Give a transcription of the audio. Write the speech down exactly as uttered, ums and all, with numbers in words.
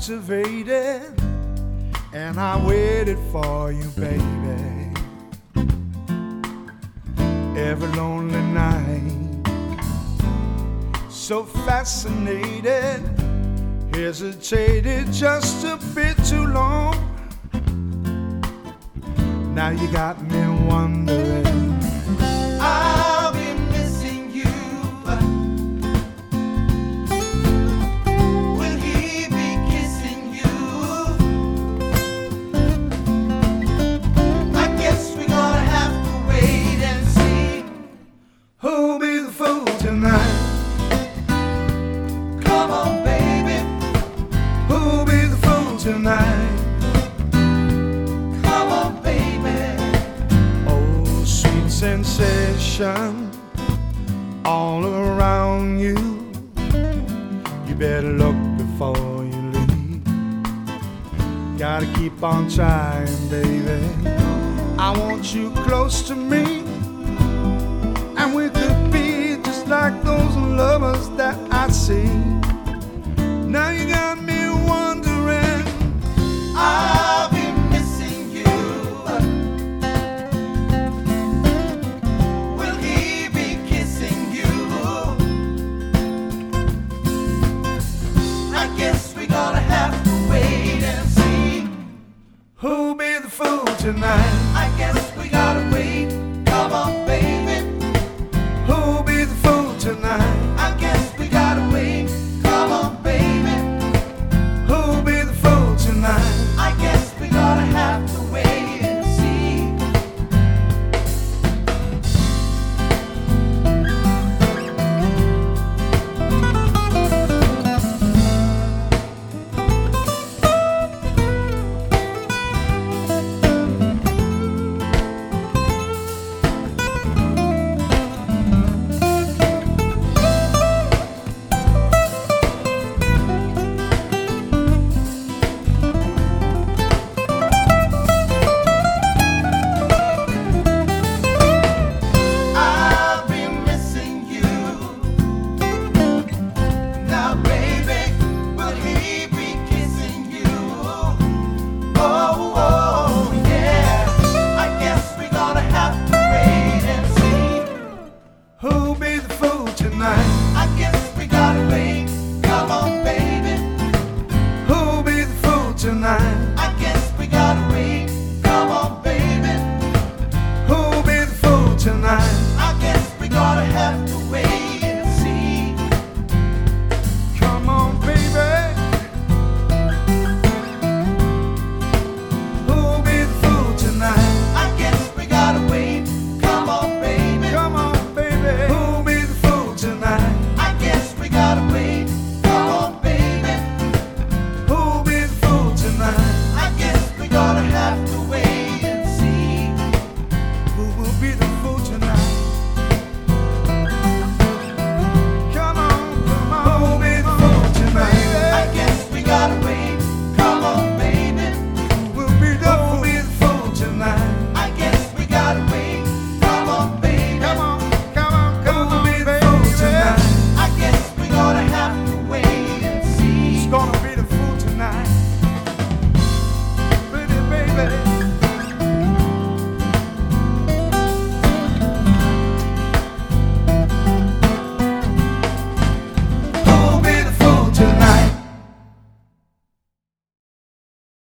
captivated, and I waited for you, baby, every lonely night. So fascinated, hesitated just a bit too long. Now you got me wondering, I'll be missing you. Will he be kissing you? I guess we're gonna have to wait and see. who'll be the fool tonight? Come on, baby. Who'll be the fool tonight? Come on, baby. Oh, sweet sensation all around you. You better look before you leave. Gotta keep on trying, baby. I want you close to me, and we could be just like those lovers that I see. Now you got me wondering, I'll be missing you. Will he be kissing you? I guess we're gonna have to wait and see. who'll be the fool tonight? I guess we gotta wait. Come on, baby. Who'll be the fool tonight? I guess we gotta wait. Come on, baby. Who'll be the fool tonight? I guess we gotta have to wait and see. I'll be missing you. Now, baby, will he be kissing you? Oh, oh, yeah. I guess we're gonna have to wait and see. Who'll be the fool tonight? I guess we gotta wait. Come on, baby. Who'll be the fool tonight?